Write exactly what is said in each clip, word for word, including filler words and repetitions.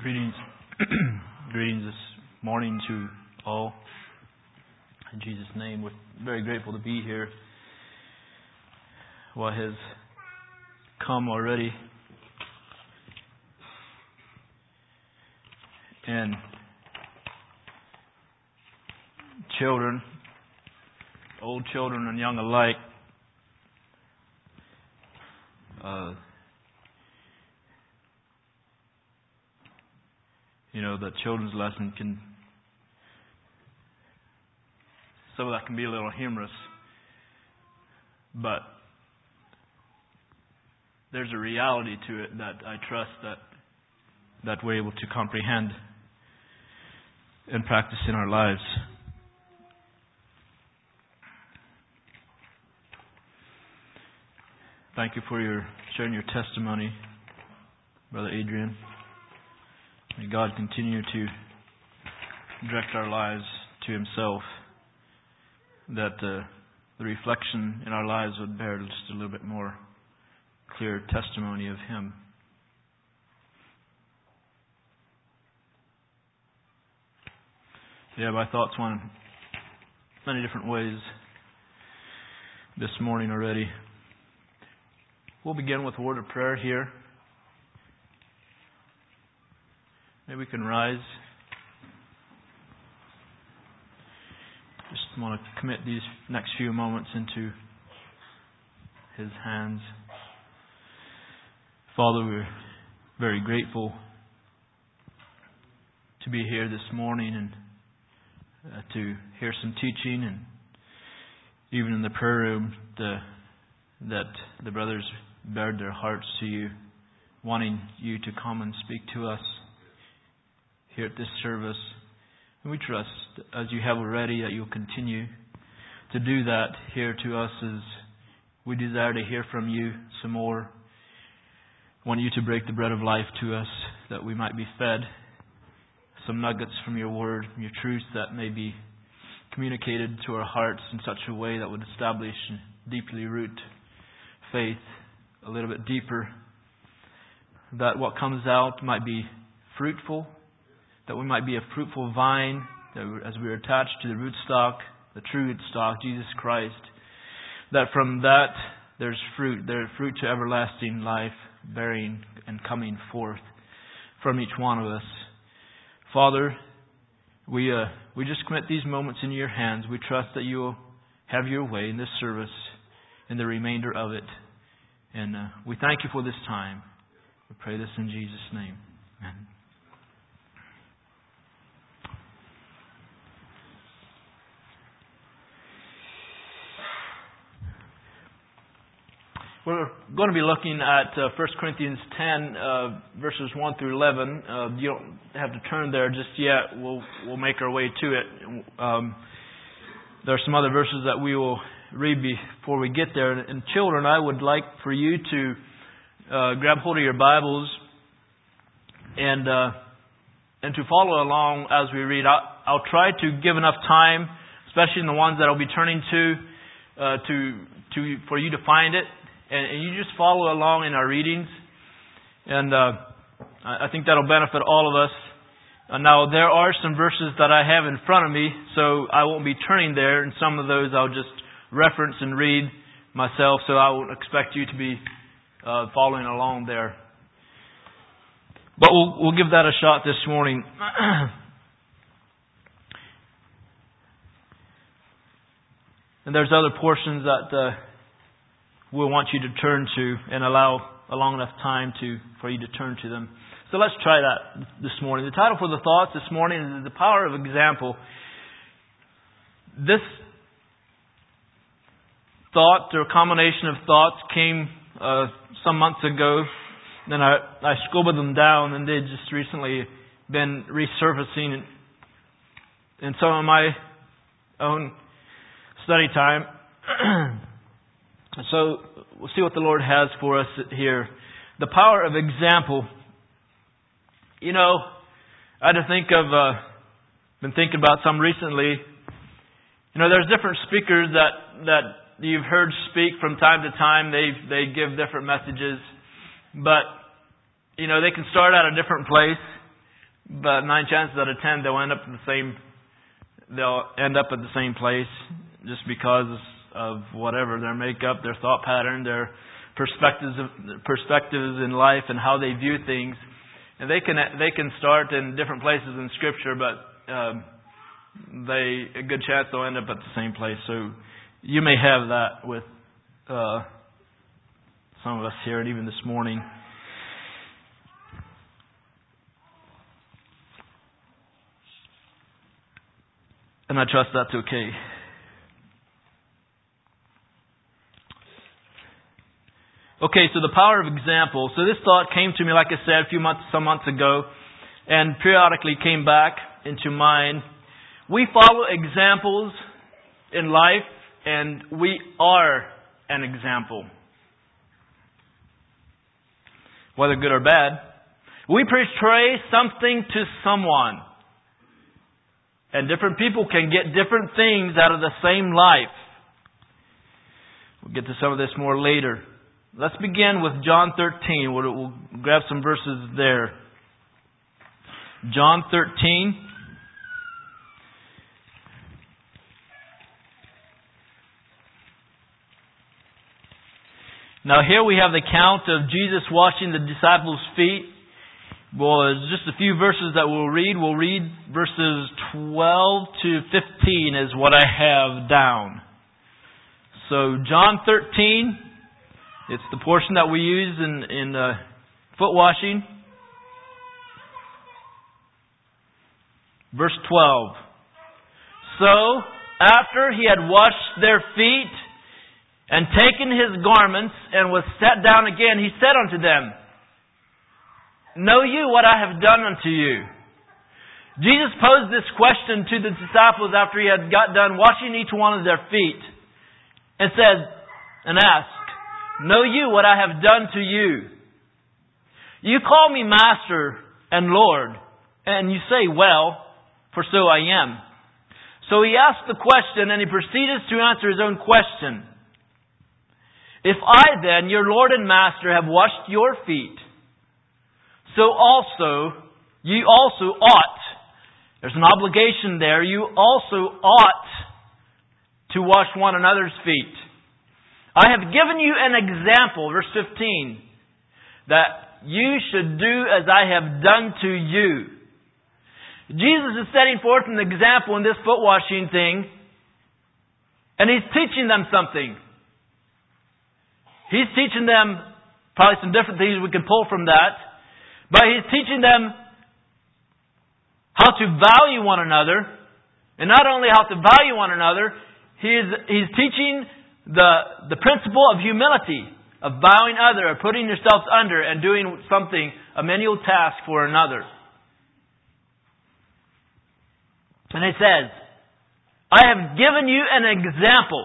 Greetings, greetings this morning to all. In Jesus' name, we're very grateful to be here. What has come already, and children, old children and young alike, uh, You know, the children's lesson can, some of that can be a little humorous, but there's a reality to it that I trust that that we're able to comprehend and practice in our lives. Thank you for your sharing your testimony, Brother Adrian. May God continue to direct our lives to Himself, that uh, the reflection in our lives would bear just a little bit more clear testimony of Him. Yeah, my thoughts went many different ways this morning already. We'll begin with a word of prayer here. Maybe we can rise. Just want to commit these next few moments into His hands. Father, we're very grateful to be here this morning and uh, to hear some teaching, and even in the prayer room, the, that the brothers bared their hearts to You, wanting You to come and speak to us here at this service. And we trust, as You have already, that You'll continue to do that here to us as we desire to hear from You some more. Want You to break the bread of life to us, that we might be fed some nuggets from Your Word, Your truth that may be communicated to our hearts in such a way that would establish and deeply root faith a little bit deeper, that what comes out might be fruitful, that we might be a fruitful vine, that as we are attached to the rootstock, the true rootstock, Jesus Christ, that from that there's fruit, there's fruit to everlasting life, bearing and coming forth from each one of us. Father, we uh, we just commit these moments in Your hands. We trust that You will have Your way in this service and the remainder of it. And uh, we thank You for this time. We pray this in Jesus' name. Amen. We're going to be looking at uh, First Corinthians ten, uh, verses one through eleven. Uh, you don't have to turn there just yet. We'll we'll make our way to it. Um, there are some other verses that we will read before we get there. And children, I would like for you to uh, grab hold of your Bibles and uh, and to follow along as we read. I'll, I'll try to give enough time, especially in the ones that I'll be turning to, uh, to to for you to find it. And you just follow along in our readings. And uh, I think that'll benefit all of us. Uh, now, there are some verses that I have in front of me, so I won't be turning there. And some of those I'll just reference and read myself, so I won't expect you to be uh, following along there. But we'll, we'll give that a shot this morning. And there's other portions that Uh, we'll want you to turn to and allow a long enough time to for you to turn to them. So let's try that this morning. The title for the thoughts this morning is The Power of Example. This thought, or combination of thoughts, came uh, some months ago. Then I, I scribbled them down, and they've just recently been resurfacing in, in some of my own study time. So we'll see what the Lord has for us here. The power of example. You know, I had to think of, uh, been thinking about some recently. You know, there's different speakers that, that you've heard speak from time to time. They they give different messages. But, you know, they can start at a different place. but nine chances out of ten they'll end up in the same. They'll end up at the same place just because of whatever their makeup, their thought pattern, their perspectives, of, perspectives in life, and how they view things. And they can they can start in different places in Scripture, but um, they a good chance they'll end up at the same place. So you may have that with uh, some of us here, and even this morning. And I trust that's okay. Okay, so the power of example. So this thought came to me, like I said, a few months, some months ago, and periodically came back into mind. We follow examples in life, and we are an example. Whether good or bad. We portray something to someone. And different people can get different things out of the same life. We'll get to some of this more later. Let's begin with John thirteen. We'll, we'll grab some verses there. John thirteen. Now here we have the account of Jesus washing the disciples' feet. Well, it's just a few verses that we'll read. We'll read verses twelve to fifteen is what I have down. So John thirteen, it's the portion that we use in, in uh, foot washing. Verse twelve. So, after he had washed their feet and taken his garments and was sat down again, he said unto them, Know you what I have done unto you? Jesus posed this question to the disciples after he had got done washing each one of their feet, and said, and asked, Know you what I have done to you? You call me Master and Lord, and you say, Well, for so I am. So he asked the question, and he proceeded to answer his own question. If I then, your Lord and Master, have washed your feet, so also, you also ought, there's an obligation there, you also ought to wash one another's feet. I have given you an example, verse fifteen, that you should do as I have done to you. Jesus is setting forth an example in this foot washing thing, and He's teaching them something. He's teaching them probably some different things we can pull from that. But He's teaching them how to value one another. And not only how to value one another, He's, he's teaching the, the principle of humility, of bowing other, of putting yourselves under and doing something, a menial task for another. And He says, I have given you an example.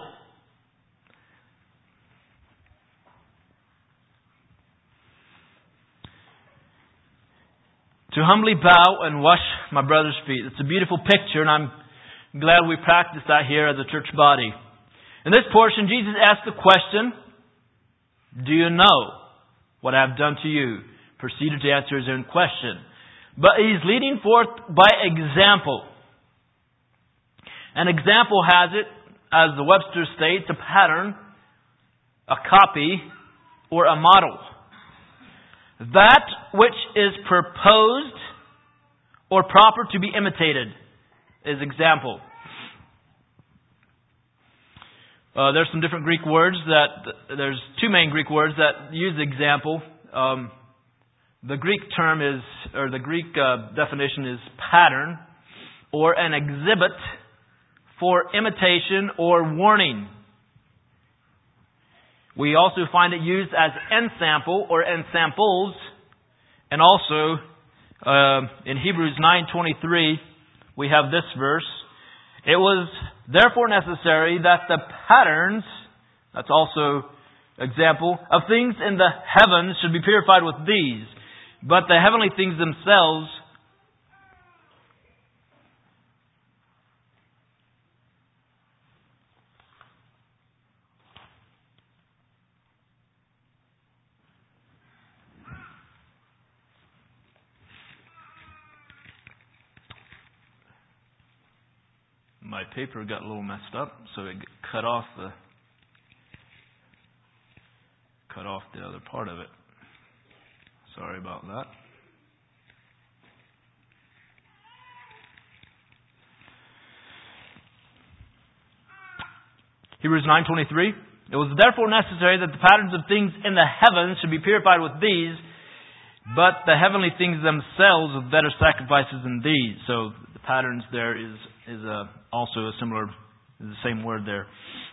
To humbly bow and wash my brother's feet. It's a beautiful picture, and I'm glad we practice that here as a church body. In this portion, Jesus asked the question, Do you know what I have done to you? Proceeded to answer his own question. But He's leading forth by example. An example has it, as the Webster states, a pattern, a copy, or a model. That which is proposed or proper to be imitated is example. Uh, there's some different Greek words that, there's two main Greek words that use example. Um, the Greek term is, or the Greek uh, definition is pattern, or an exhibit for imitation or warning. We also find it used as ensample or ensamples, and also uh, in Hebrews nine twenty-three we have this verse. It was therefore necessary that the patterns, that's also example, of things in the heavens should be purified with these, but the heavenly things themselves my paper got a little messed up, so it cut off the cut off the other part of it. Sorry about that. Hebrews nine twenty-three. It was therefore necessary that the patterns of things in the heavens should be purified with these, but the heavenly things themselves with better sacrifices than these. So the patterns there is is a, also a similar, is the same word there.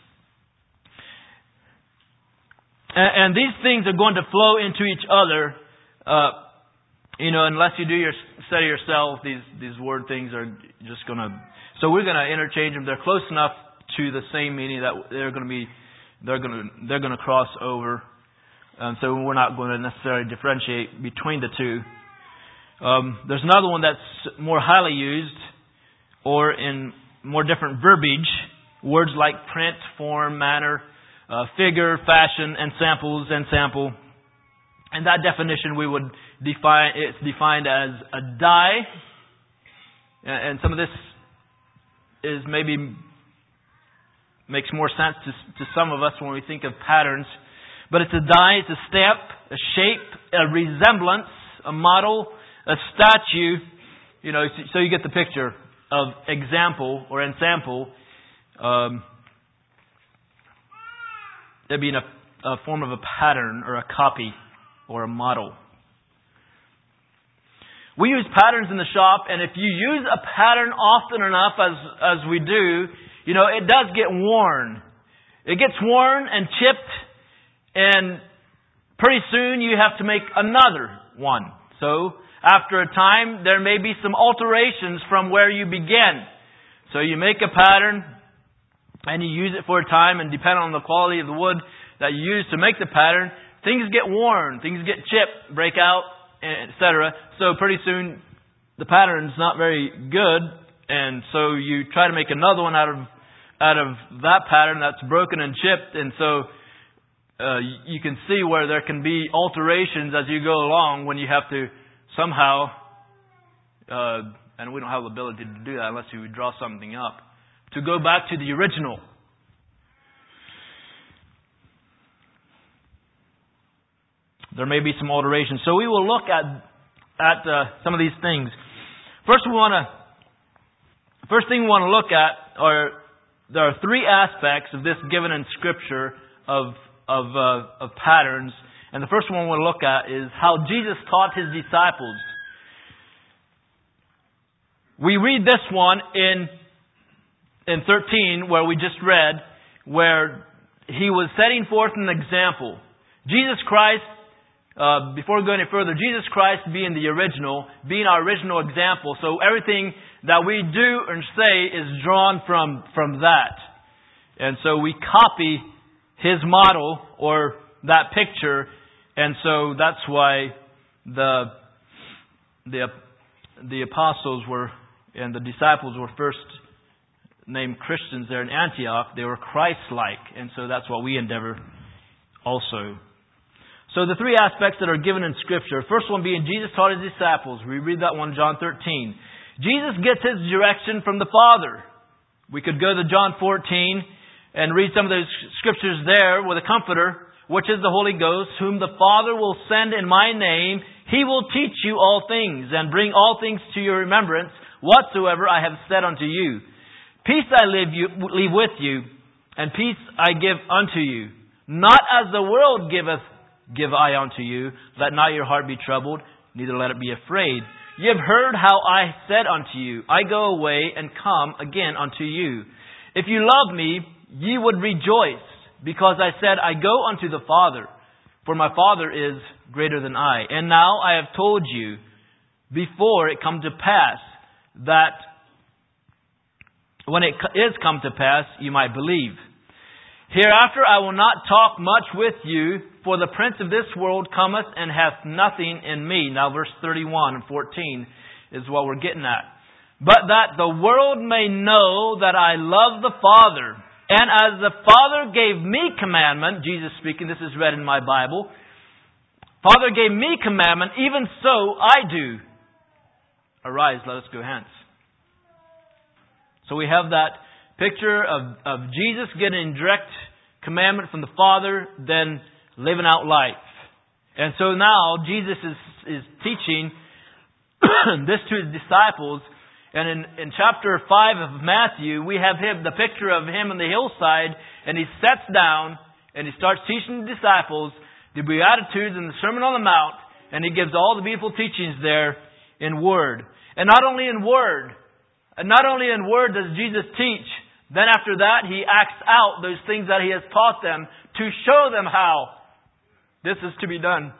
And, and these things are going to flow into each other. Uh, you know, unless you do your study yourself, these these word things are just going to. So we're going to interchange them. They're close enough to the same meaning that they're going to be. They're going to they're going to cross over, um, so we're not going to necessarily differentiate between the two. Um, there's another one that's more highly used, or in more different verbiage, words like print, form, manner, uh, figure, fashion, and samples and sample. And that definition we would define. It's defined as a die, and some of this is maybe. Makes more sense to, to some of us when we think of patterns. But it's a die, it's a stamp, a shape, a resemblance, a model, a statue. You know, so you get the picture of example or ensample. Um, it'd be in a, a form of a pattern or a copy or a model. We use patterns in the shop, and if you use a pattern often enough as as we do, you know, it does get worn. It gets worn and chipped, and pretty soon you have to make another one. So, after a time, there may be some alterations from where you begin. So you make a pattern, and you use it for a time, and depending on the quality of the wood that you use to make the pattern, things get worn, things get chipped, break out, et cetera. So pretty soon, the pattern's not very good, and so you try to make another one out of out of that pattern that's broken and chipped, and so uh, you can see where there can be alterations as you go along when you have to somehow, uh, and we don't have the ability to do that unless you draw something up, to go back to the original. There may be some alterations. So we will look at at uh, some of these things. First, we want to first thing we want to look at are there are three aspects of this given in Scripture of of uh, of patterns, and the first one we'll look at is how Jesus taught His disciples. We read this one in in thirteen, where we just read, where He was setting forth an example. Jesus Christ. Uh, before we go any further, Jesus Christ being the original, being our original example. So everything that we do and say is drawn from, from that. And so we copy His model or that picture. And so that's why the, the, the apostles were, and the disciples were first named Christians there in Antioch. They were Christ-like. And so that's what we endeavor also. So the three aspects that are given in Scripture. First one being Jesus taught His disciples. We read that one in John thirteen. Jesus gets His direction from the Father. We could go to John fourteen and read some of those Scriptures there with a Comforter, which is the Holy Ghost, whom the Father will send in my name. He will teach you all things and bring all things to your remembrance, whatsoever I have said unto you. Peace I leave, you, leave with you, and peace I give unto you. Not as the world giveth, give I unto you. Let not your heart be troubled, neither let it be afraid. Ye have heard how I said unto you, I go away and come again unto you. If you love me, ye would rejoice, because I said, I go unto the Father, for my Father is greater than I. And now I have told you, before it come to pass, that when it is come to pass, you might believe. Hereafter I will not talk much with you, for the prince of this world cometh and hath nothing in me. Now verse thirty-one and fourteen is what we're getting at. But that the world may know that I love the Father. And as the Father gave me commandment, Jesus speaking, this is read in my Bible. Father gave me commandment, even so I do. Arise, let us go hence. So we have that Picture of, of Jesus getting direct commandment from the Father, then living out life. And so now Jesus is, is teaching this to His disciples. And in, in chapter five of Matthew, we have him, the picture of Him on the hillside, and He sits down and He starts teaching the disciples the Beatitudes and the Sermon on the Mount, and He gives all the beautiful teachings there in word. And not only in word, and not only in word does Jesus teach, then after that He acts out those things that He has taught them to show them how this is to be done.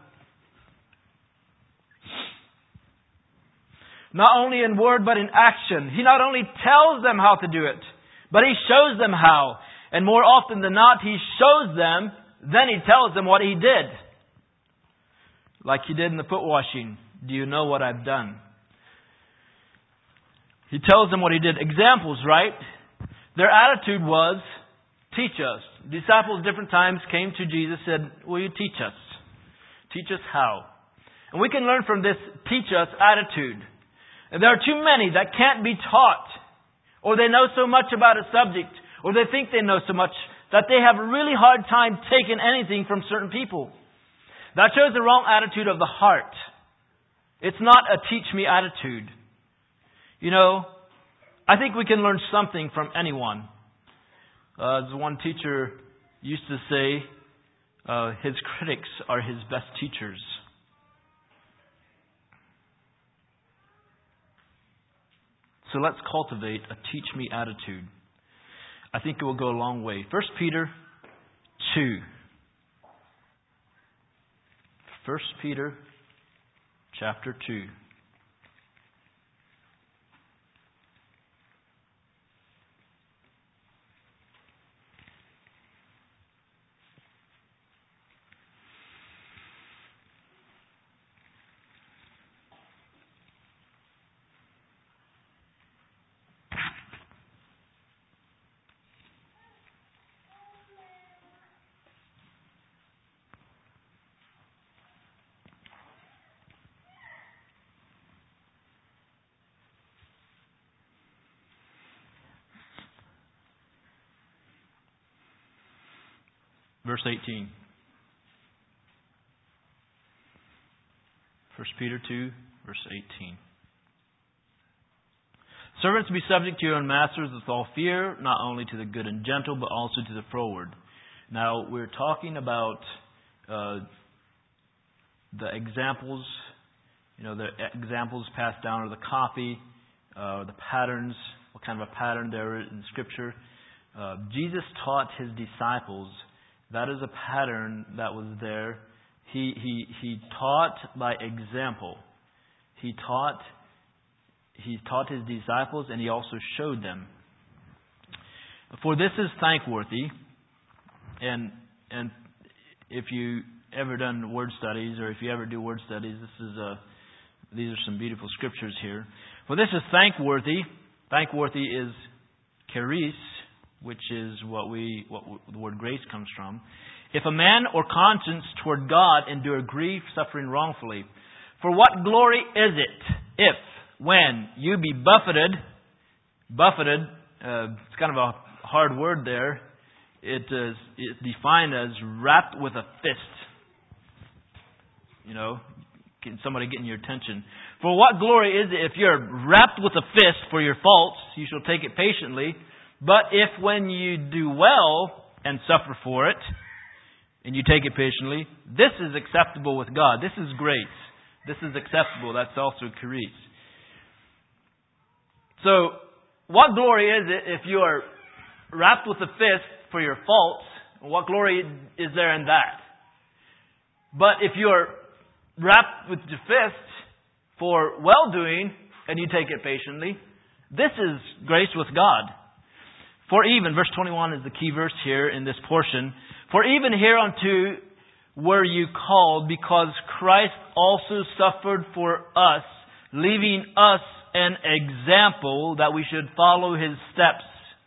Not only in word, but in action. He not only tells them how to do it, but He shows them how. And more often than not, He shows them, then He tells them what He did. Like He did in the foot washing. Do you know what I've done? He tells them what He did. Examples, right? Their attitude was, teach us. Disciples different times came to Jesus and said, will you teach us? Teach us how. And we can learn from this teach us attitude. And there are too many that can't be taught. Or they know so much about a subject. Or they think they know so much that they have a really hard time taking anything from certain people. That shows the wrong attitude of the heart. It's not a teach me attitude. You know, I think we can learn something from anyone. Uh, as one teacher used to say, uh, his critics are his best teachers. So let's cultivate a teach me attitude. I think it will go a long way. First Peter two. First Peter chapter two. Verse eighteen. First Peter two, verse eighteen. Servants, be subject to your own masters with all fear, not only to the good and gentle, but also to the froward. Now, we're talking about uh, the examples, you know, the examples passed down, or the copy, uh, or the patterns, what kind of a pattern there is in Scripture. Uh, Jesus taught His disciples. That is a pattern that was there. He he he taught by example. He taught he taught His disciples, and He also showed them. For this is thankworthy, and and if you ever done word studies, or if you ever do word studies, this is a these are some beautiful scriptures here. For this is thankworthy. Thankworthy is charis, which is what we what the word grace comes from. If a man or conscience toward God endure grief, suffering wrongfully, for what glory is it if, when you be buffeted, buffeted, uh, it's kind of a hard word there. It is it's defined as wrapped with a fist. You know, somebody getting your attention. For what glory is it if you're wrapped with a fist for your faults, you shall take it patiently. But if when you do well and suffer for it, and you take it patiently, this is acceptable with God. This is grace. This is acceptable. That's also charis. So, what glory is it if you are wrapped with a fist for your faults? What glory is there in that? But if you are wrapped with the fist for well-doing, and you take it patiently, this is grace with God. For even, verse twenty-one is the key verse here in this portion. For even hereunto were you called, because Christ also suffered for us, leaving us an example that we should follow His steps.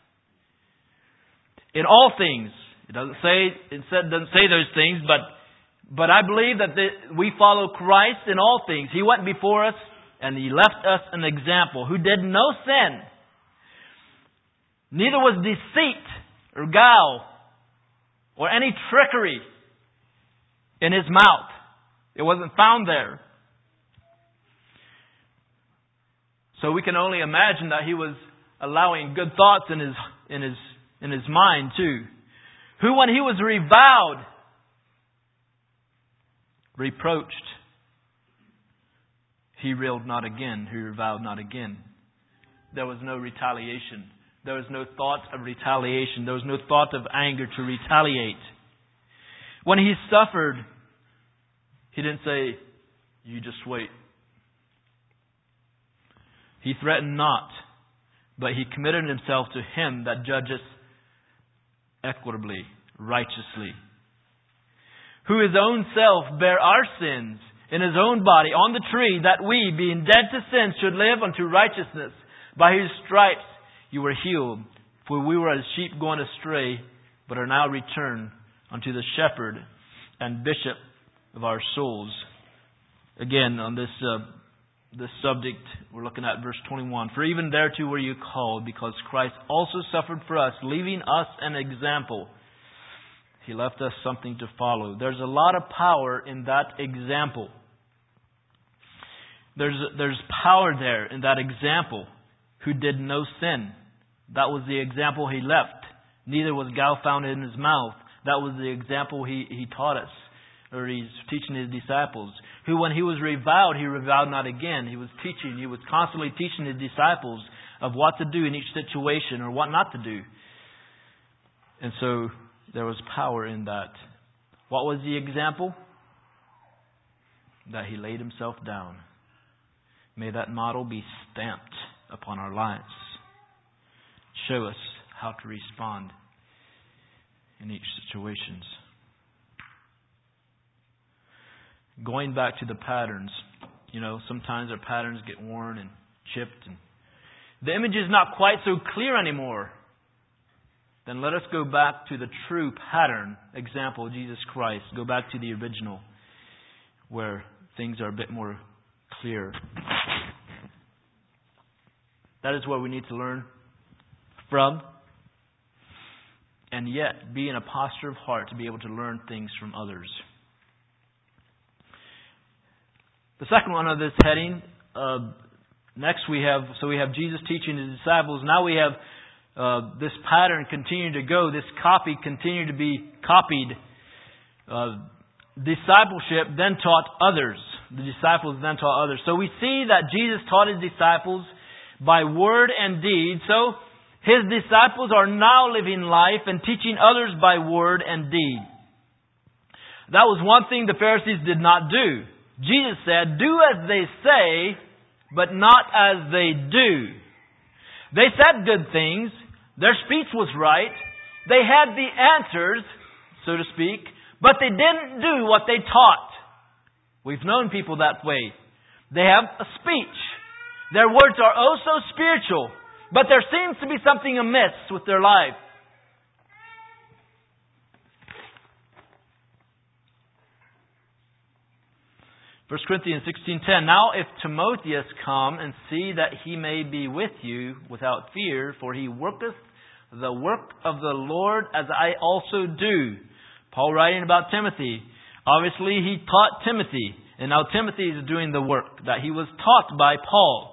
In all things, it doesn't say it doesn't say those things, but but I believe that the, we follow Christ in all things. He went before us, and He left us an example who did no sin. Neither was deceit or guile or any trickery in His mouth. It wasn't found there. So we can only imagine that He was allowing good thoughts in His in His in His mind too. Who, when He was reviled, reproached, He railed not again, He reviled not again. There was no retaliation. There was no thought of retaliation. There was no thought of anger to retaliate. When He suffered, He didn't say, "You just wait." He threatened not, but He committed Himself to Him that judgeth equitably, righteously. Who His own self bare our sins in His own body on the tree, that we, being dead to sin, should live unto righteousness. By His stripes you were healed. For we were as sheep going astray, but are now returned unto the Shepherd and Bishop of our souls. Again, on this uh, this subject, we're looking at verse twenty-one. For even thereto were you called, because Christ also suffered for us, leaving us an example. He left us something to follow. There's a lot of power in that example. There's there's power there in that example, who did no sin. That was the example He left. Neither was guile found in His mouth. That was the example He, he taught us, or He's teaching His disciples. Who, when He was reviled, He reviled not again. He was teaching, He was constantly teaching His disciples of what to do in each situation or what not to do. And so there was power in that. What was the example? That He laid Himself down. May that model be stamped upon our lives. Show us how to respond in each situation. Going back to the patterns, you know, sometimes our patterns get worn and chipped, and the image is not quite so clear anymore. Then let us go back to the true pattern example of Jesus Christ. Go back to the original, where things are a bit more clear. That is what we need to learn from, and yet be in a posture of heart to be able to learn things from others. The second one of this heading, uh, next we have, so we have Jesus teaching His disciples. Now we have uh, this pattern continue to go, this copy continue to be copied. Uh, discipleship then taught others. The disciples then taught others. So we see that Jesus taught His disciples by word and deed. So His disciples are now living life and teaching others by word and deed. That was one thing the Pharisees did not do. Jesus said, "Do as they say, but not as they do." They said good things. Their speech was right. They had the answers, so to speak, but they didn't do what they taught. We've known people that way. They have a speech. Their words are oh so spiritual, but there seems to be something amiss with their life. First Corinthians sixteen ten. Now if Timotheus come, and see that he may be with you without fear, for he worketh the work of the Lord as I also do. Paul writing about Timothy. Obviously he taught Timothy, and now Timothy is doing the work that he was taught by Paul.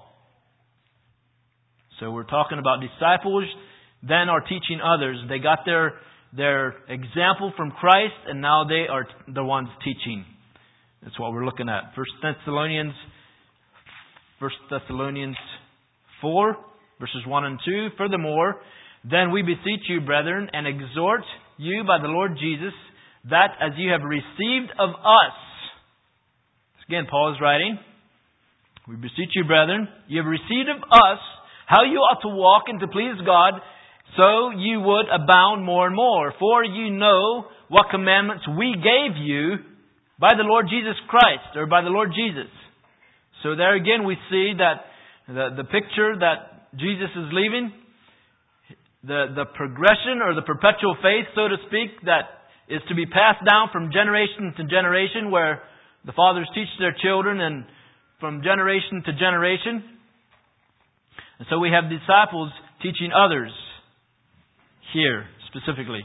So we're talking about disciples, then are teaching others. They got their their example from Christ, and now they are the ones teaching. That's what we're looking at. First Thessalonians, First Thessalonians four, verses one and two. Furthermore, then we beseech you, brethren, and exhort you by the Lord Jesus, that as you have received of us. Again, Paul is writing. We beseech you, brethren, you have received of us how you ought to walk and to please God, so you would abound more and more. For you know what commandments we gave you by the Lord Jesus Christ, or by the Lord Jesus. So there again we see that the, the picture that Jesus is leaving, the, the progression or the perpetual faith, so to speak, that is to be passed down from generation to generation, where the fathers teach their children and from generation to generation. And so we have disciples teaching others. here specifically.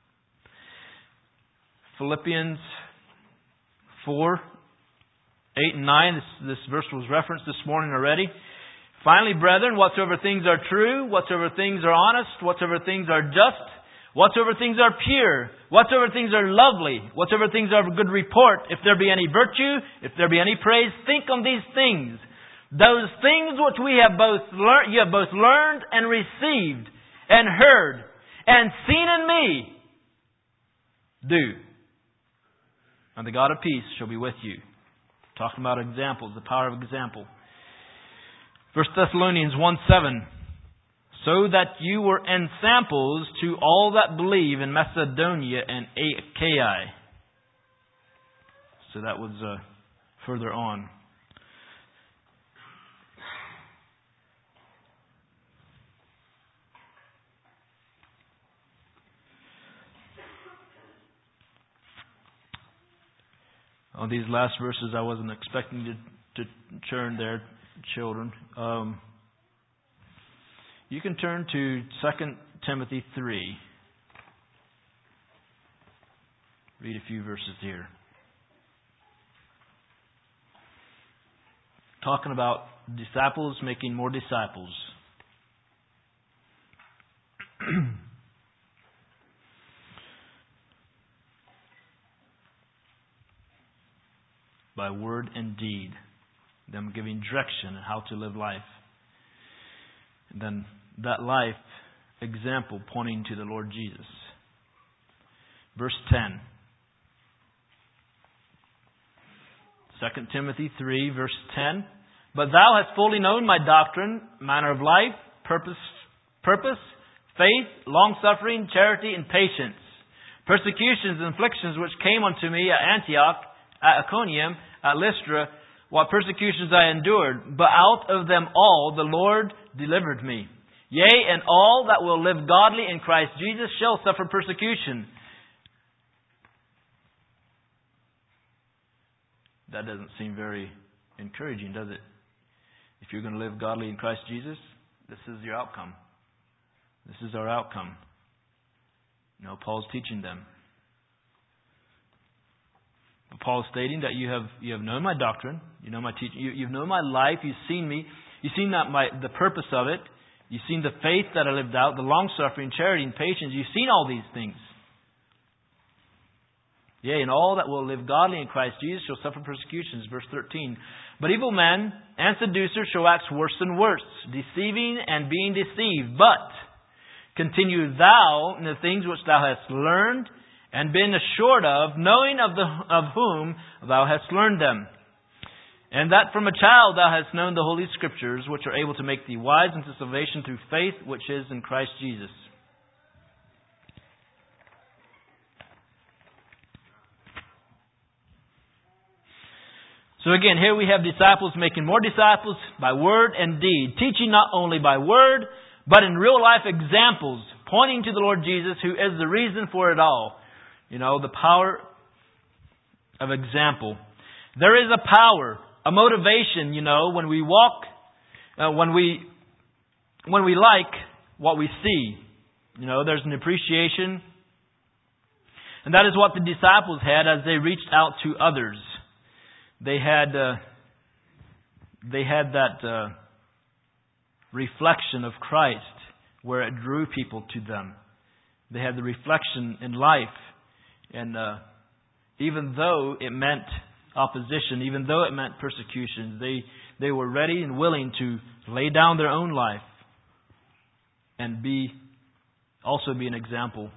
Philippians four, eight and nine. This, this verse was referenced this morning already. Finally, brethren, whatsoever things are true, whatsoever things are honest, whatsoever things are just, whatsoever things are pure, whatsoever things are lovely, whatsoever things are of good report, if there be any virtue, if there be any praise, think on these things. Those things which we have both learned, you have both learned and received and heard and seen in me, do. And the God of peace shall be with you. Talking about examples, the power of example. First Thessalonians one seven. So that you were ensamples to all that believe in Macedonia and Achaia. So that was uh, further on. On these last verses, I wasn't expecting to, to turn there, children. Um, you can turn to Second Timothy three. Read a few verses here. Talking about disciples making more disciples. By word and deed. Them giving direction on how to live life. And then that life example pointing to the Lord Jesus. Verse ten. Second Timothy three, verse ten. But thou hast fully known my doctrine, manner of life, purpose, purpose, faith, long-suffering, charity, and patience. Persecutions and afflictions which came unto me at Antioch, at Iconium, at Lystra, what persecutions I endured, but out of them all the Lord delivered me. Yea, and all that will live godly in Christ Jesus shall suffer persecution. That doesn't seem very encouraging, does it? If you're going to live godly in Christ Jesus, this is your outcome. This is our outcome. You know, Paul's teaching them. Paul is stating that you have you have known my doctrine, you know my teaching, you, you've known my life, you've seen me, you've seen that my the purpose of it, you've seen the faith that I lived out, the long suffering, charity, and patience. You've seen all these things. Yea, and all that will live godly in Christ Jesus shall suffer persecutions. Verse thirteen. But evil men and seducers shall act worse and worse, deceiving and being deceived. But continue thou in the things which thou hast learned and been assured of, knowing of the of whom thou hast learned them. And that from a child thou hast known the Holy Scriptures, which are able to make thee wise unto salvation through faith which is in Christ Jesus. So again, here we have disciples making more disciples by word and deed, teaching not only by word, but in real life examples, pointing to the Lord Jesus, who is the reason for it all. You know, the power of example. There is a power, a motivation, you know, when we walk, uh, when we when we like what we see. You know, there's an appreciation. And that is what the disciples had as they reached out to others. They had uh, they had that uh, reflection of Christ where it drew people to them. They had the reflection in life. And uh, even though it meant opposition, even though it meant persecution, they, they were ready and willing to lay down their own life and be also be an example.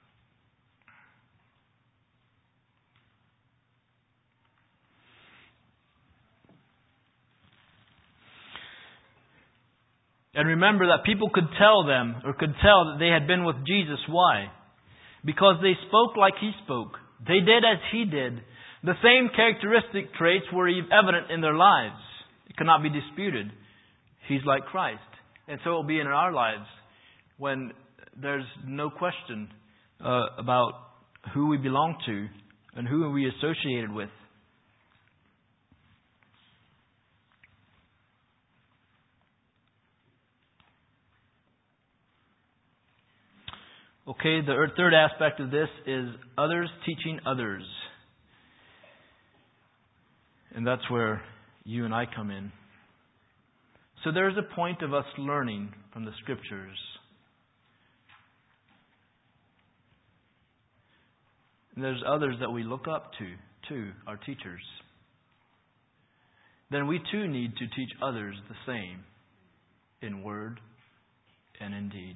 And remember that people could tell them, or could tell that they had been with Jesus. Why? Because they spoke like He spoke. They did as He did. The same characteristic traits were evident in their lives. It cannot be disputed. He's like Christ. And so it will be in our lives when there's no question uh, about who we belong to and who we associated with. Okay, the third aspect of this is others teaching others. And that's where you and I come in. So there's a point of us learning from the Scriptures. And there's others that we look up to, too, our teachers. Then we too need to teach others the same in word and in deed.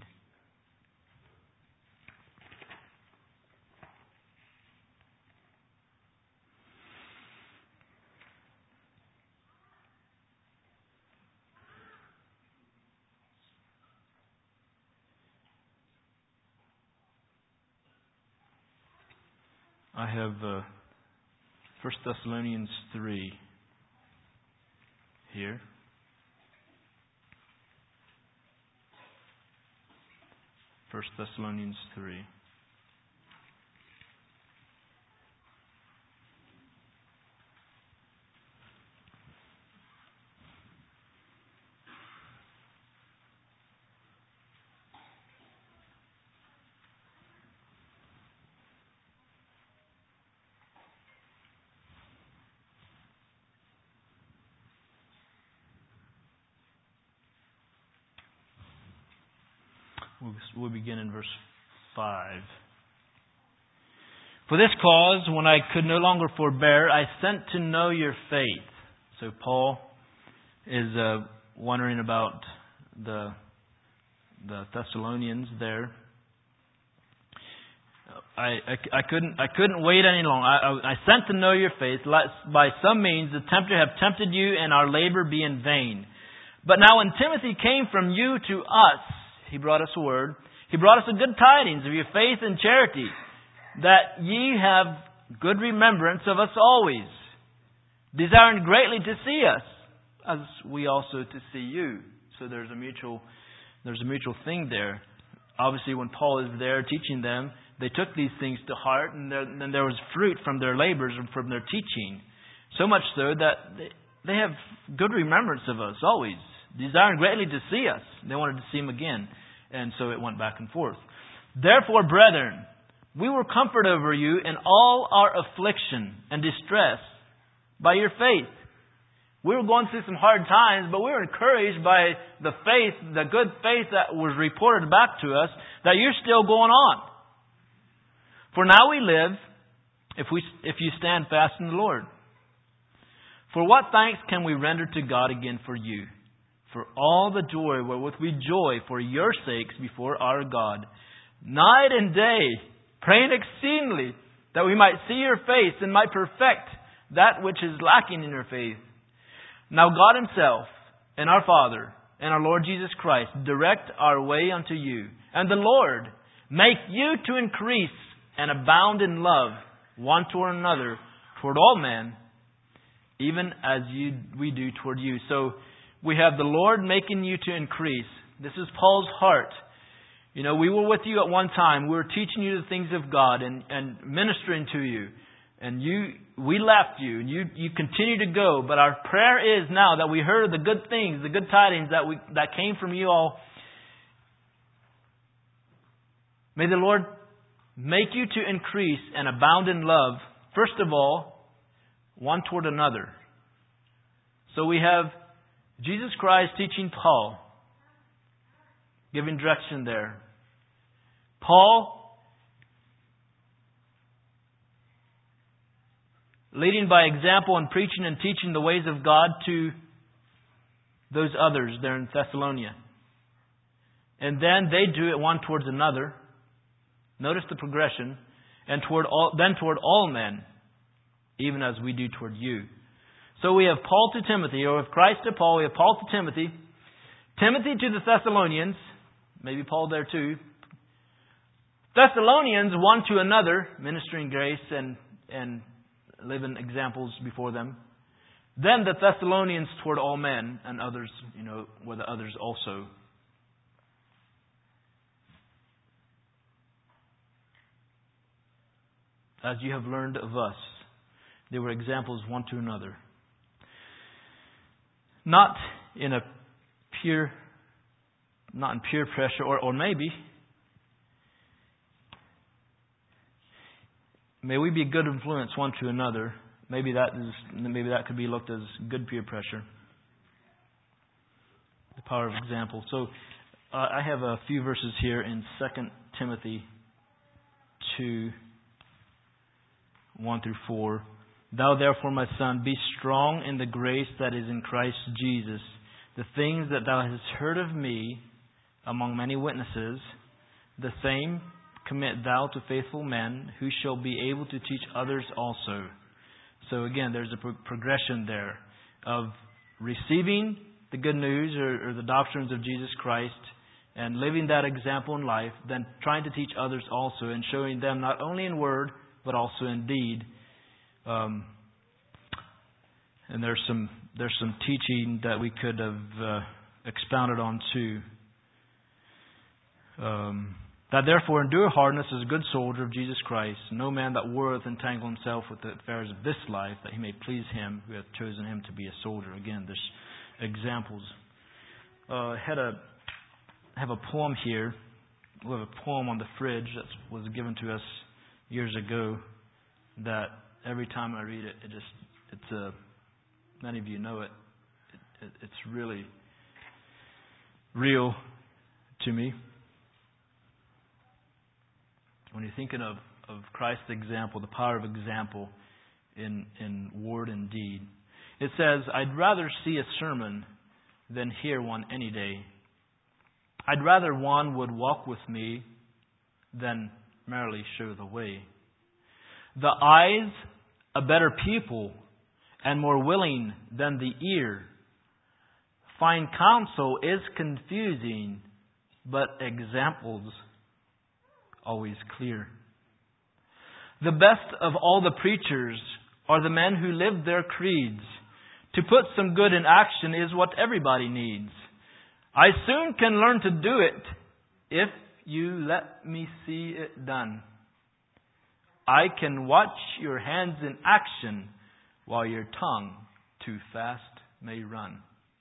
I have uh, First Thessalonians three here. First Thessalonians three. We'll begin in verse five. For this cause, when I could no longer forbear, I sent to know your faith. So Paul is uh, wondering about the the Thessalonians there. I, I, I couldn't I couldn't wait any longer. I, I, I sent to know your faith. By some means the tempter have tempted you, and our labor be in vain. But now when Timothy came from you to us, he brought us a word. He brought us a good tidings of your faith and charity, that ye have good remembrance of us always, desiring greatly to see us, as we also to see you. So there's a mutual, there's a mutual thing there. Obviously, when Paul is there teaching them, they took these things to heart, and there, and there was fruit from their labors and from their teaching. So much so that they, they have good remembrance of us always, desiring greatly to see us. They wanted to see him again. And so it went back and forth. Therefore, brethren, we were comforted over you in all our affliction and distress by your faith. We were going through some hard times, but we were encouraged by the faith, the good faith that was reported back to us, that you're still going on. For now we live, if we if you stand fast in the Lord. For what thanks can we render to God again for you? For all the joy wherewith we joy for your sakes before our God, night and day, praying exceedingly, that we might see your face and might perfect that which is lacking in your faith. Now God himself, and our Father, and our Lord Jesus Christ, direct our way unto you. And the Lord make you to increase and abound in love one toward another, toward all men, even as you we do toward you. So we have the Lord making you to increase. This is Paul's heart. You know, we were with you at one time. We were teaching you the things of God and, and ministering to you. And you, we left you. You, you continue to go. But our prayer is now that we heard the good things, the good tidings that we that came from you all. May the Lord make you to increase and abound in love. First of all, one toward another. So we have Jesus Christ teaching Paul, giving direction there. Paul leading by example and preaching and teaching the ways of God to those others there in Thessalonia. And then they do it one towards another. Notice the progression. And toward all, then toward all men, even as we do toward you. So we have Paul to Timothy, or with Christ to Paul, we have Paul to Timothy, Timothy to the Thessalonians, maybe Paul there too, Thessalonians one to another, ministering grace and, and living examples before them. Then the Thessalonians toward all men, and others, you know, were the others also. As you have learned of us, they were examples one to another. Not in a pure, not in pure pressure, or, or maybe may we be a good influence one to another. Maybe that is maybe that could be looked as good peer pressure. The power of example. So uh, I have a few verses here in Second Timothy two, one through four. Thou therefore, my son, be strong in the grace that is in Christ Jesus. The things that thou hast heard of me among many witnesses, the same commit thou to faithful men, who shall be able to teach others also. So again, there's a pro- progression there of receiving the good news or, or the doctrines of Jesus Christ and living that example in life, then trying to teach others also and showing them not only in word but also in deed. Um, and there's some there's some teaching that we could have uh, expounded on too. Um, that therefore endure hardness as a good soldier of Jesus Christ. No man that warreth entangle himself with the affairs of this life, that he may please him who hath chosen him to be a soldier. Again, there's examples. Uh, I had a have a poem here. We have a poem on the fridge that was given to us years ago. That every time I read it, it just it's a uh, many of you know it. it, it it's really real to me. When you're thinking of, of Christ's example, the power of example in, in word and deed, it says, I'd rather see a sermon than hear one any day. I'd rather one would walk with me than merely show the way. The eyes, a better pupil, and more willing than the ear. Fine counsel is confusing, but examples always clear. The best of all the preachers are the men who live their creeds. To put some good in action is what everybody needs. I soon can learn to do it if you let me see it done. I can watch your hands in action while your tongue too fast may run.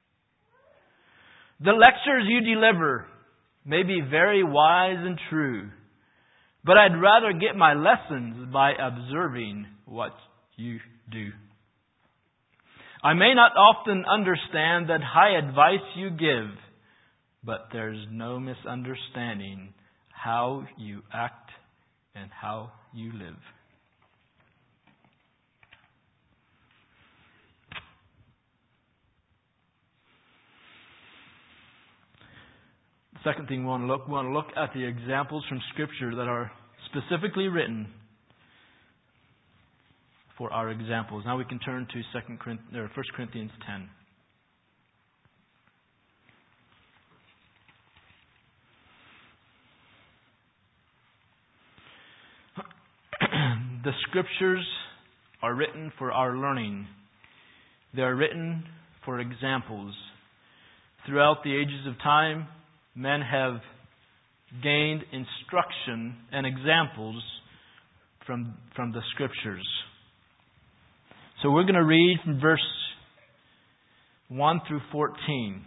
The lectures you deliver may be very wise and true, but I'd rather get my lessons by observing what you do. I may not often understand that high advice you give, but there's no misunderstanding how you act and how you live. Second thing we want to look, we want to look at the examples from Scripture that are specifically written for our examples. Now we can turn to Second Corinthians, or First Corinthians ten. The Scriptures are written for our learning. They are written for examples. Throughout the ages of time, men have gained instruction and examples from, from the Scriptures. So we're going to read from verse one through fourteen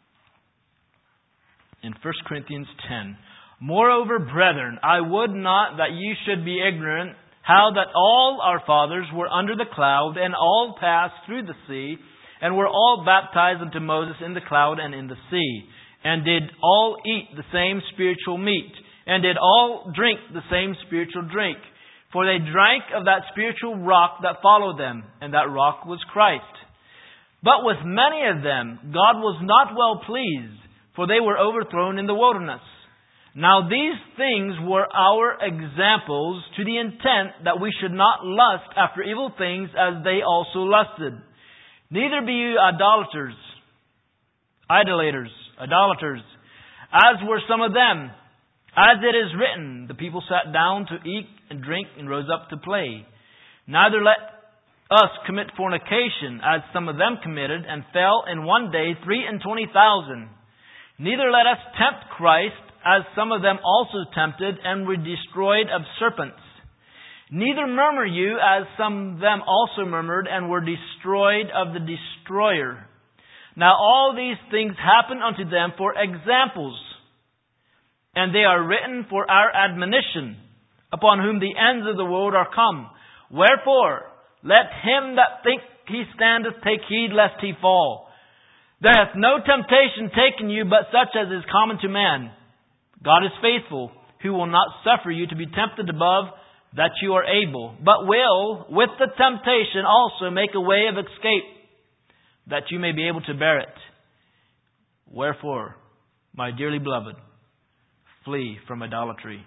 in First Corinthians ten. Moreover, brethren, I would not that you should be ignorant how that all our fathers were under the cloud, and all passed through the sea, and were all baptized unto Moses in the cloud and in the sea, and did all eat the same spiritual meat, and did all drink the same spiritual drink. For they drank of that spiritual rock that followed them, and that rock was Christ. But with many of them God was not well pleased, for they were overthrown in the wilderness. Now these things were our examples, to the intent that we should not lust after evil things as they also lusted. Neither be you idolaters, idolaters, idolaters, as were some of them. As it is written, the people sat down to eat and drink and rose up to play. Neither let us commit fornication, as some of them committed, and fell in one day three and twenty thousand. Neither let us tempt Christ, as some of them also tempted, and were destroyed of serpents. Neither murmur you, as some of them also murmured, and were destroyed of the destroyer. Now all these things happen unto them for examples, and they are written for our admonition, upon whom the ends of the world are come. Wherefore, let him that think he standeth take heed lest he fall. There hath no temptation taken you but such as is common to man. God is faithful, who will not suffer you to be tempted above that you are able, but will, with the temptation also, make a way of escape, that you may be able to bear it. Wherefore, my dearly beloved, flee from idolatry.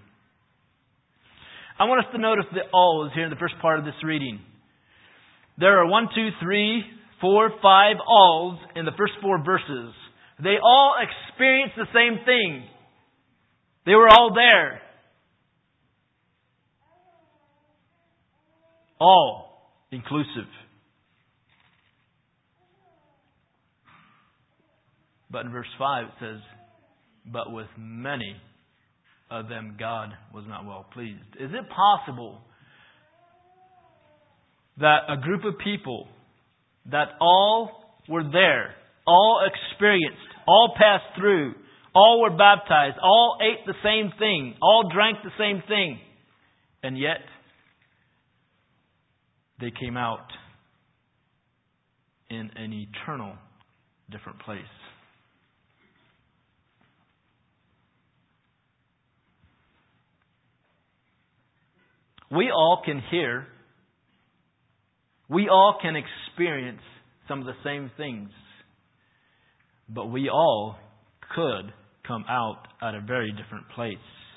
I want us to notice the alls here in the first part of this reading. There are one, two, three, four, five alls in the first four verses. They all experienced the same thing. They were all there. All inclusive. But in verse five it says, but with many of them God was not well pleased. Is it possible that a group of people that all were there, all experienced, all passed through, all were baptized, all ate the same thing, all drank the same thing, and yet they came out in an eternal different place? We all can hear, we all can experience some of the same things, but we all could come out at a very different place.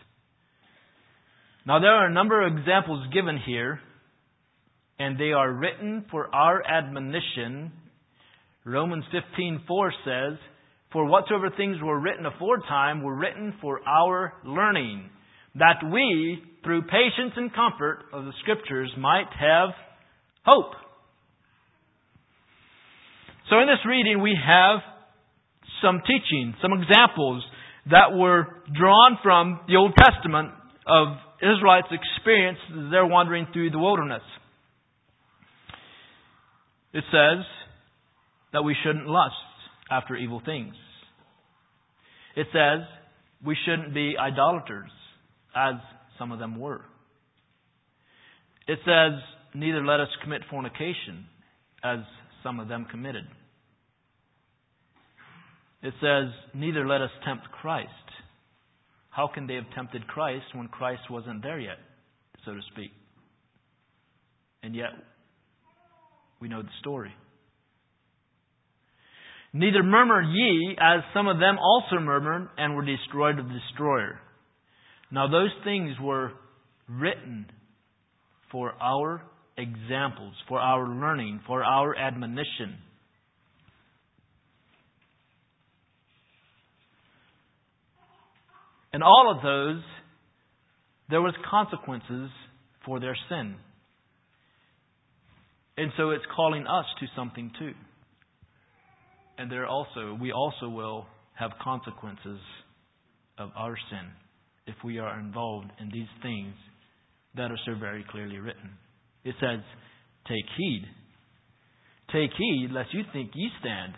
Now there are a number of examples given here, and they are written for our admonition. Romans fifteen four says, for whatsoever things were written aforetime were written for our learning, that we, through patience and comfort of the Scriptures, might have hope. So in this reading we have some teaching, some examples that were drawn from the Old Testament of Israelites' experience as they're wandering through the wilderness. It says that we shouldn't lust after evil things. It says we shouldn't be idolaters, as some of them were. It says, neither let us commit fornication, as some of them committed. It says, neither let us tempt Christ. How can they have tempted Christ when Christ wasn't there yet, so to speak? And yet, we know the story. Neither murmur ye, as some of them also murmured, and were destroyed of the destroyer. Now those things were written for our examples, for our learning, for our admonition. And all of those, there was consequences for their sin. And so it's calling us to something too. And there also, we also will have consequences of our sin if we are involved in these things that are so very clearly written. It says, take heed. Take heed lest you think ye stand.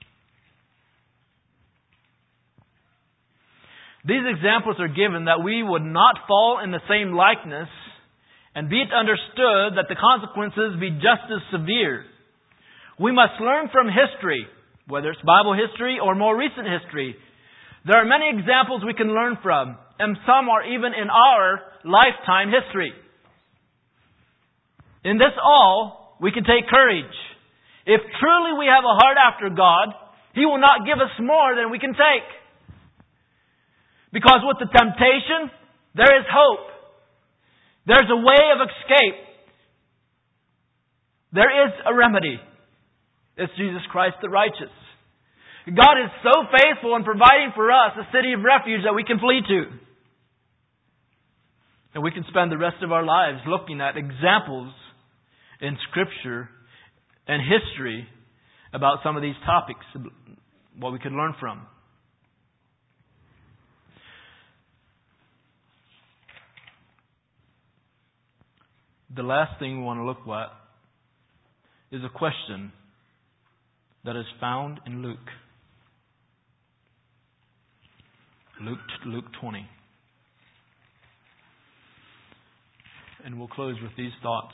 These examples are given that we would not fall in the same likeness, and be it understood that the consequences be just as severe. We must learn from history, whether it's Bible history or more recent history. There are many examples we can learn from, and some are even in our lifetime history. In this all, we can take courage. If truly we have a heart after God, He will not give us more than we can take. Because with the temptation, there is hope. There's a way of escape. There is a remedy. It's Jesus Christ the righteous. God is so faithful in providing for us a city of refuge that we can flee to. And we can spend the rest of our lives looking at examples in Scripture and history about some of these topics, what we could learn from. The last thing we want to look at is a question that is found in Luke. Luke, Luke twenty. And we'll close with these thoughts.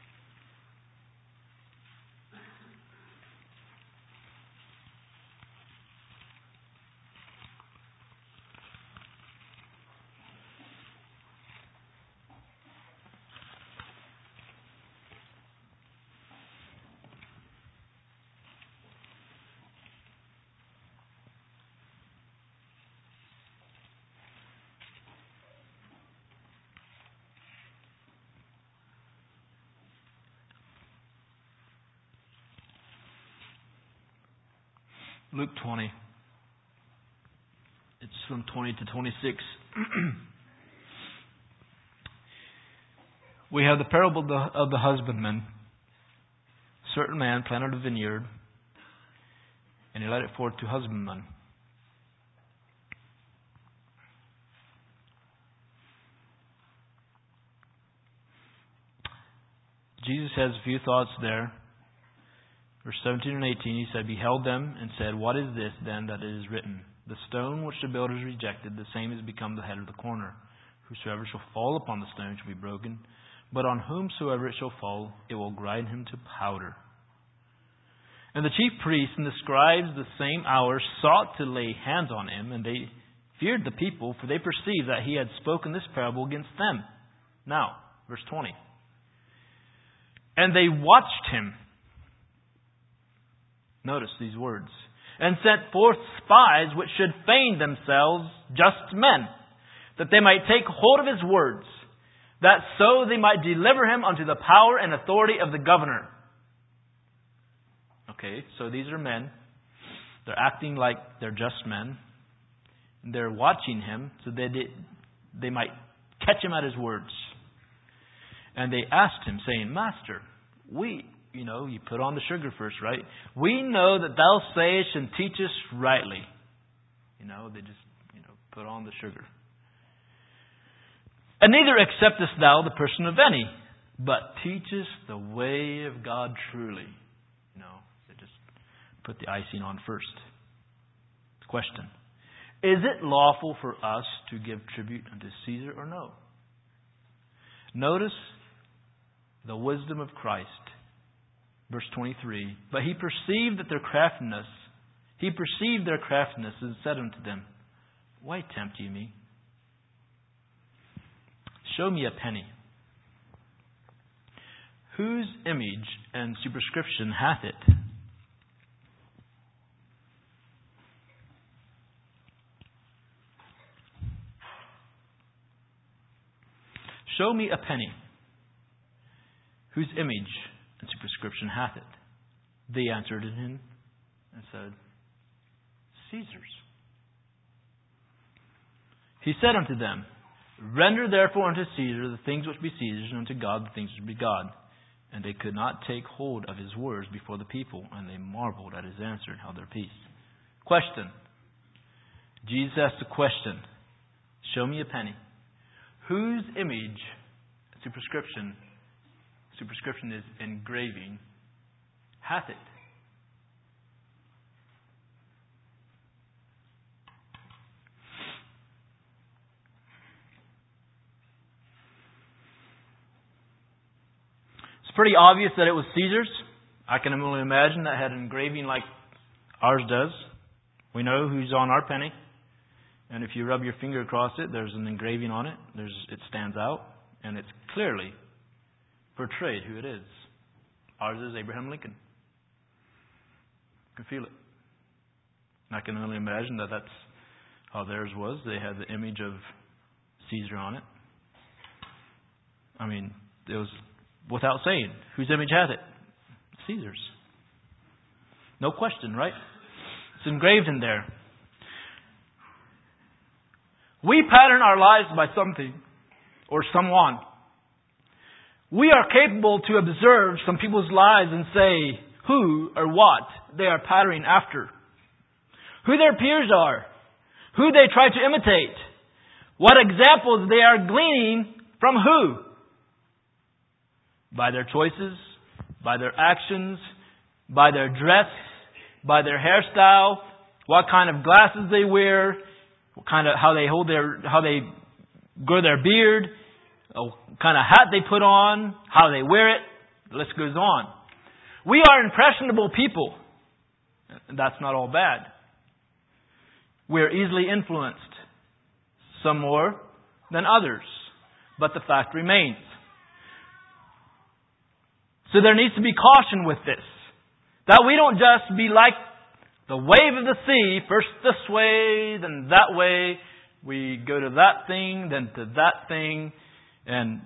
Luke twenty. It's from twenty to twenty-six. We have the parable of the, of the husbandman. A certain man planted a vineyard, and he let it forth to husbandmen. Jesus has a few thoughts there. Verse seventeen and eighteen, he said, beheld them and said, what is this then that it is written? The stone which the builders rejected, the same has become the head of the corner. Whosoever shall fall upon the stone shall be broken, but on whomsoever it shall fall, it will grind him to powder. And the chief priests and the scribes the same hour sought to lay hands on him, and they feared the people, for they perceived that he had spoken this parable against them. Now, verse twenty. And they watched him. Notice these words. And sent forth spies which should feign themselves just men, that they might take hold of his words, that so they might deliver him unto the power and authority of the governor. Okay, so these are men. They're acting like they're just men. They're watching him so that they, they might catch him at his words. And they asked him, saying, Master, we... You know, you put on the sugar first, right? We know that thou sayest and teachest rightly. You know, they just, you know, put on the sugar. And neither acceptest thou the person of any, but teachest the way of God truly. You know, they just put the icing on first. Question. Is it lawful for us to give tribute unto Caesar or no? Notice the wisdom of Christ. Verse twenty-three, but he perceived that their craftiness, he perceived their craftiness and said unto them, why tempt ye me? Show me a penny. Whose image and superscription hath it? Show me a penny. Whose image and superscription hath it? They answered him and said, Caesar's. He said unto them, render therefore unto Caesar the things which be Caesar's, and unto God the things which be God. And they could not take hold of his words before the people, and they marveled at his answer and held their peace. Question. Jesus asked a question. Show me a penny. Whose image, superscription, superscription is engraving, hath it? It's pretty obvious that it was Caesar's. I can only imagine that had an engraving like ours does. We know who's on our penny. And if you rub your finger across it, there's an engraving on it. There's, it stands out. And it's clearly portrayed who it is. Ours is Abraham Lincoln. You can feel it. And I can only imagine that that's how theirs was. They had the image of Caesar on it. I mean, it was without saying. Whose image hath it? Caesar's. No question, right? It's engraved in there. We pattern our lives by something or someone. We are capable to observe some people's lives and say who or what they are patterning after. Who their peers are. Who they try to imitate. What examples they are gleaning from who. By their choices, by their actions, by their dress, by their hairstyle, what kind of glasses they wear, what kind of how they hold their how they grow their beard, what kind of hat they put on, how they wear it. The list goes on. We are impressionable people. That's not all bad. We're easily influenced, some more than others. But the fact remains. So there needs to be caution with this. That we don't just be like the wave of the sea, first this way, then that way. We go to that thing, then to that thing. And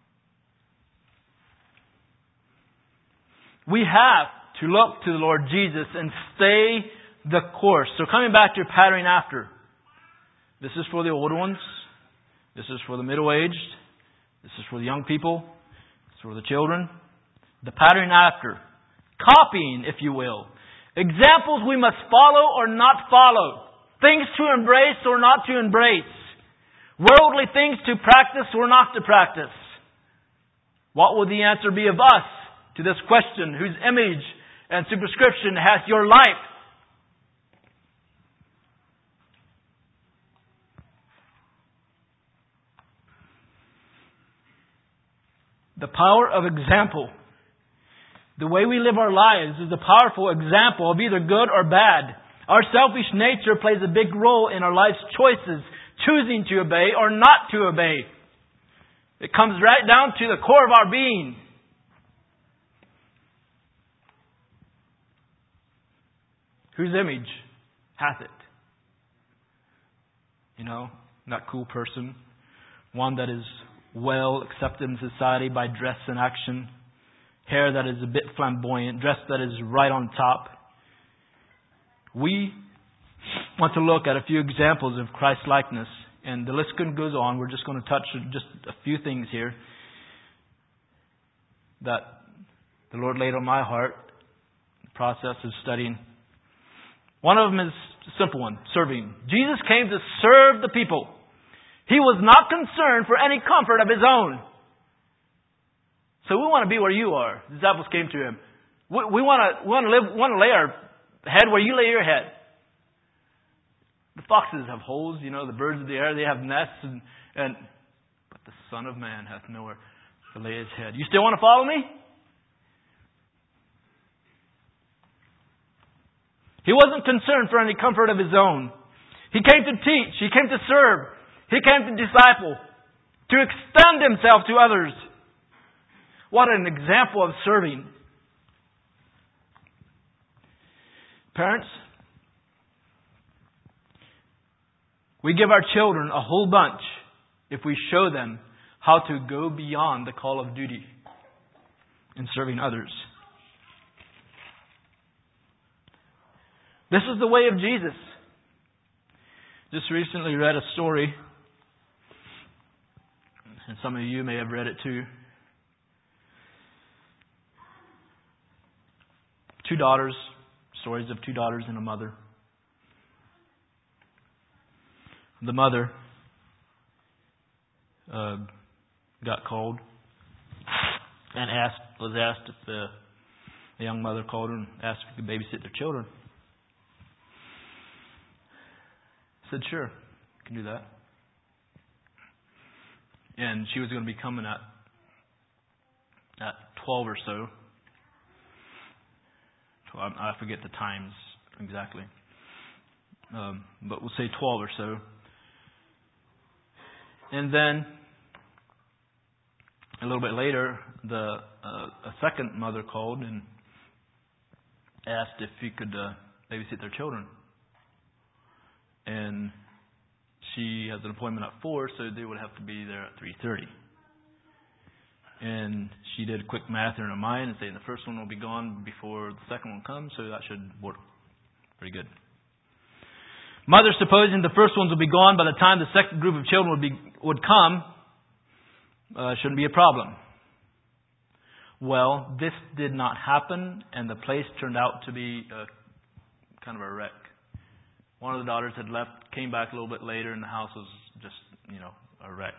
we have to look to the Lord Jesus and stay the course. So coming back to your pattern after. This is for the older ones. This is for the middle-aged. This is for the young people. This is for the children. The pattern after. Copying, if you will. Examples we must follow or not follow. Things to embrace or not to embrace. Worldly things to practice or not to practice. What will the answer be of us to this question? Whose image and superscription has your life? The power of example. The way we live our lives is a powerful example of either good or bad. Our selfish nature plays a big role in our life's choices, choosing to obey or not to obey. It comes right down to the core of our being. Whose image hath it? You know, that cool person. One that is well accepted in society by dress and action. Hair that is a bit flamboyant. Dress that is right on top. We want to look at a few examples of Christ-likeness. And the list goes on. We're just going to touch just a few things here that the Lord laid on my heart. The process of studying. One of them is a simple one. Serving. Jesus came to serve the people. He was not concerned for any comfort of His own. So we want to be where you are. The disciples came to Him. We, we want to we want to live, want to lay our head where you lay your head. The foxes have holes, you know, the birds of the air, they have nests, and, and but the Son of Man hath nowhere to lay His head. You still want to follow me? He wasn't concerned for any comfort of His own. He came to teach. He came to serve. He came to disciple. To extend Himself to others. What an example of serving. Parents, we give our children a whole bunch if we show them how to go beyond the call of duty in serving others. This is the way of Jesus. Just recently read a story, and some of you may have read it too. Two daughters, stories of two daughters and a mother. The mother uh, got called and asked was asked if the, the young mother called her and asked if she could babysit their children. Said, sure, I can do that. And she was going to be coming at at twelve or so. I forget the times exactly. Um, but we'll say twelve or so. And then, a little bit later, the uh, a second mother called and asked if he could uh, babysit their children. And she has an appointment at four, so they would have to be there at three thirty. And she did quick math in her mind and saying the first one will be gone before the second one comes, so that should work pretty good. Mother, supposing the first ones will be gone by the time the second group of children would be would come, uh, shouldn't be a problem. Well, this did not happen, and the place turned out to be a, kind of a wreck. One of the daughters had left, came back a little bit later, and the house was just, you know, a wreck.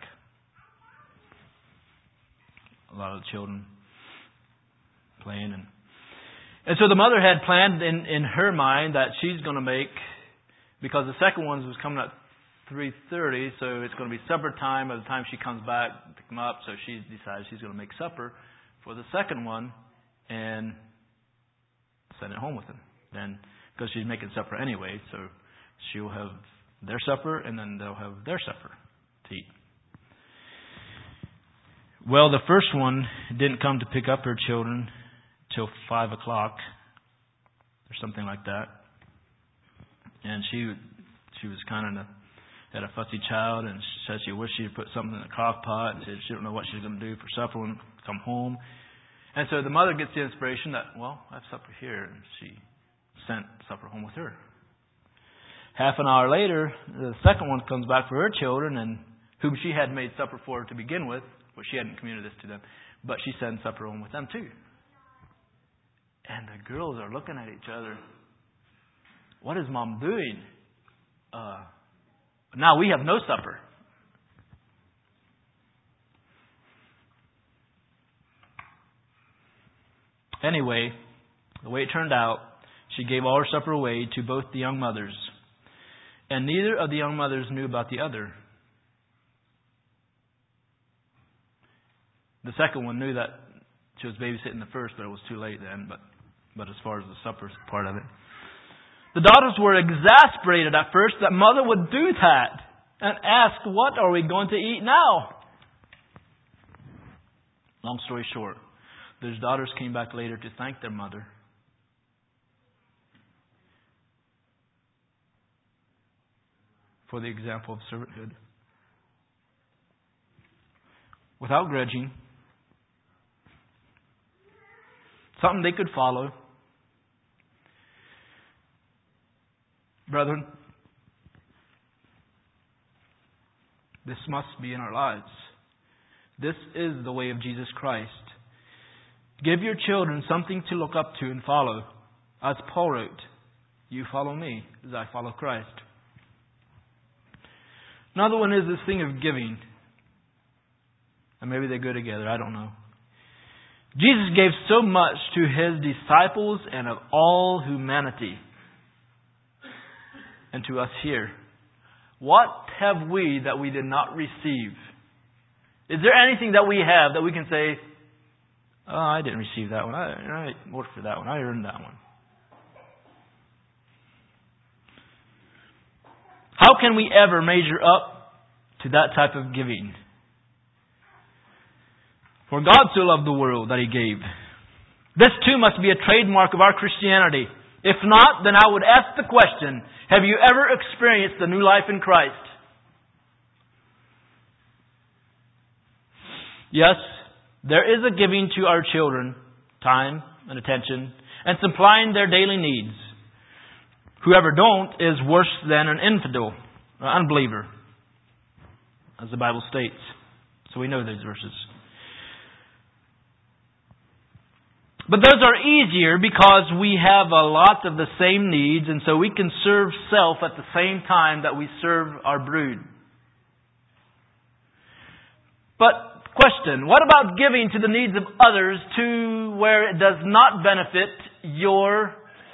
A lot of the children playing. And, and so the mother had planned in, in her mind that she's going to make, because the second one was coming at three thirty, so it's going to be supper time by the time she comes back to pick them up. So she decides she's going to make supper for the second one and send it home with them. Then, because she's making supper anyway, so she'll have their supper and then they'll have their supper to eat. Well, the first one didn't come to pick up her children till five o'clock or something like that. And she she was kind of had a fussy child, and she said she wished she had put something in the crock pot, and said she didn't know what she was going to do for supper when she come home. And so the mother gets the inspiration that, well, I have supper here, and she sent supper home with her. Half an hour later, the second one comes back for her children, and whom she had made supper for to begin with. Well, she hadn't communicated this to them, but she sent supper home with them too. And the girls are looking at each other. What is Mom doing? Uh, now we have no supper. Anyway, the way it turned out, she gave all her supper away to both the young mothers. And neither of the young mothers knew about the other. The second one knew that she was babysitting the first, but it was too late then. But, but as far as the supper part of it. The daughters were exasperated at first that mother would do that and ask, what are we going to eat now? Long story short, those daughters came back later to thank their mother. For the example of servanthood. Without grudging. Something they could follow. Brethren, this must be in our lives. This is the way of Jesus Christ. Give your children something to look up to and follow. As Paul wrote, you follow me as I follow Christ. Another one is this thing of giving. And maybe they go together, I don't know. Jesus gave so much to His disciples and of all humanity. And to us here. What have we that we did not receive? Is there anything that we have that we can say, oh, I didn't receive that one. I, I worked for that one. I earned that one. How can we ever measure up to that type of giving? For God so loved the world that He gave. This too must be a trademark of our Christianity. If not, then I would ask the question, have you ever experienced the new life in Christ? Yes, there is a giving to our children, time and attention, and supplying their daily needs. Whoever don't is worse than an infidel, an unbeliever, as the Bible states. So we know those verses. But those are easier because we have a lot of the same needs, and so we can serve self at the same time that we serve our brood. But question, what about giving to the needs of others to where it does not benefit your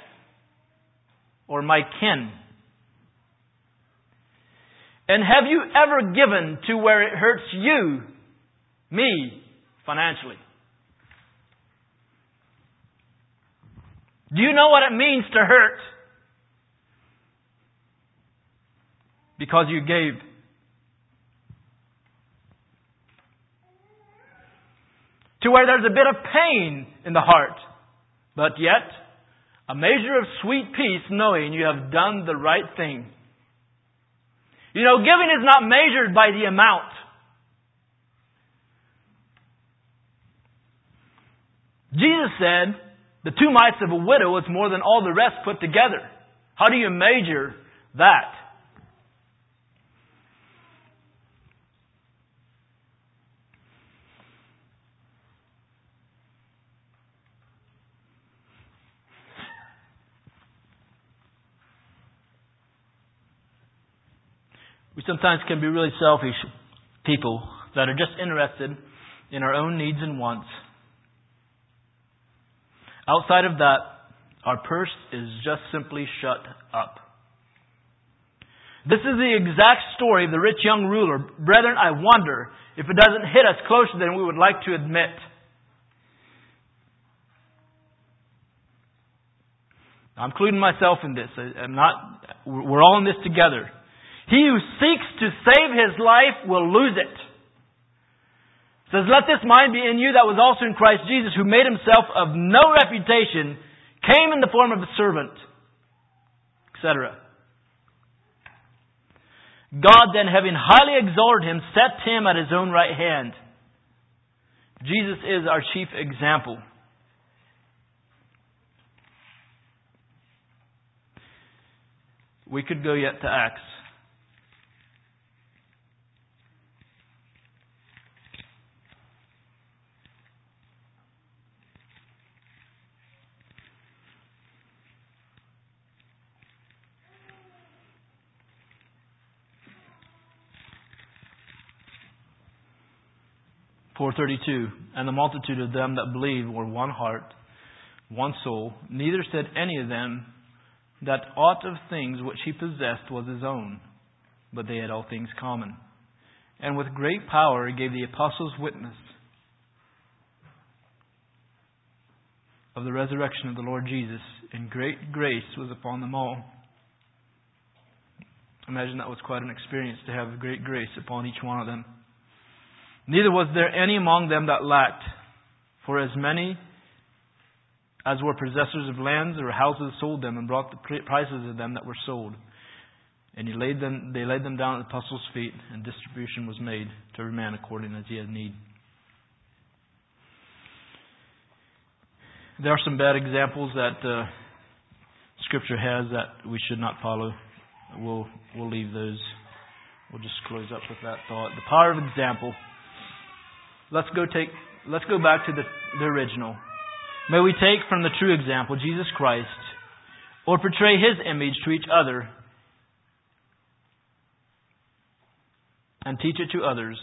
or my kin? And have you ever given to where it hurts you, me, financially? Do you know what it means to hurt? Because you gave. To where there's a bit of pain in the heart, but yet a measure of sweet peace knowing you have done the right thing. You know, giving is not measured by the amount. Jesus said, the two mites of a widow is more than all the rest put together. How do you measure that? We sometimes can be really selfish people that are just interested in our own needs and wants. Outside of that, our purse is just simply shut up. This is the exact story of the rich young ruler. Brethren, I wonder if it doesn't hit us closer than we would like to admit. I'm including myself in this. I'm not, we're all in this together. He who seeks to save his life will lose it. It says, let this mind be in you that was also in Christ Jesus, who made himself of no reputation, came in the form of a servant, et cetera. God then, having highly exalted him, set him at his own right hand. Jesus is our chief example. We could go yet to Acts. four thirty-two, and the multitude of them that believed were one heart, one soul. Neither said any of them that aught of things which he possessed was his own, but they had all things common. And with great power he gave the apostles witness of the resurrection of the Lord Jesus, and great grace was upon them all. Imagine that was quite an experience to have great grace upon each one of them. Neither was there any among them that lacked, for as many as were possessors of lands or houses sold them and brought the prices of them that were sold. And he laid them, they laid them down at the apostles' feet, and distribution was made to every man according as he had need. There are some bad examples that uh, Scripture has that we should not follow. We'll we'll leave those. We'll just close up with that thought. The power of example. Let's go take. Let's go back to the, the original. May we take from the true example, Jesus Christ, or portray His image to each other, and teach it to others,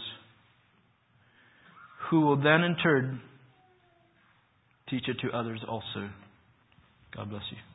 who will then in turn teach it to others also. God bless you.